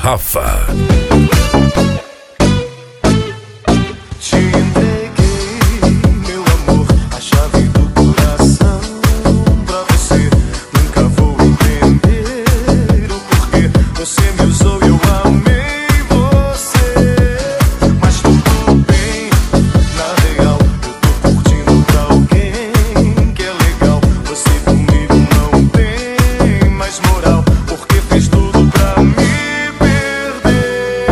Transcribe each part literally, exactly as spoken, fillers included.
Rafa. Te entreguei, meu amor, a chave do coração pra você. Nunca vou entender o porquê. Você me usou e eu amei você. Mas tudo bem, na real, eu tô curtindo pra alguém que é legal. Você comigo não tem mais moral, porque fez tudo pra me perder.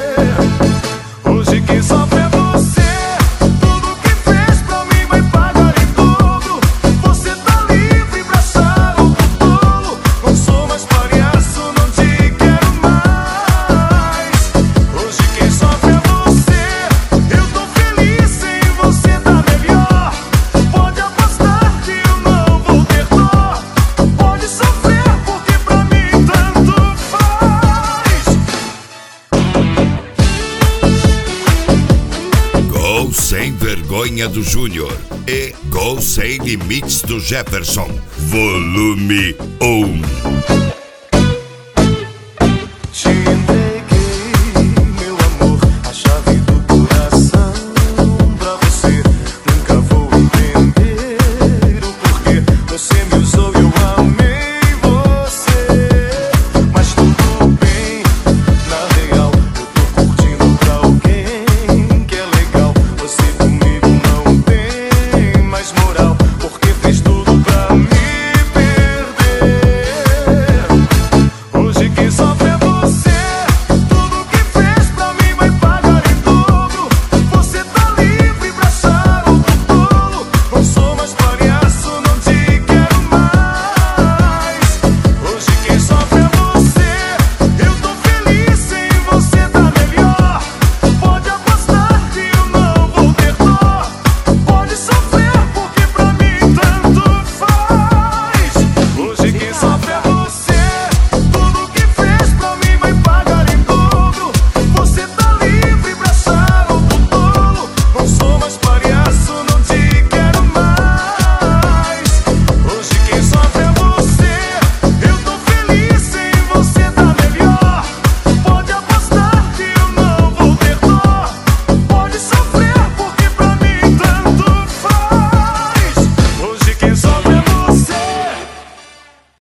Hoje quem sofre é você. Tudo que fez pra mim vai pagar em tudo. Você tá livre pra achar outro tolo. Não sou mais palhaço, não te quero mais. Hoje quem sofre é você. Eu tô feliz em você tá melhor. Pode apostar que eu não vou ter dó. Pode sofrer porque pra mim tanto faz. Gol Sem Vergonha do Júnior e Gol Sem Limites do Jefferson. Volume um.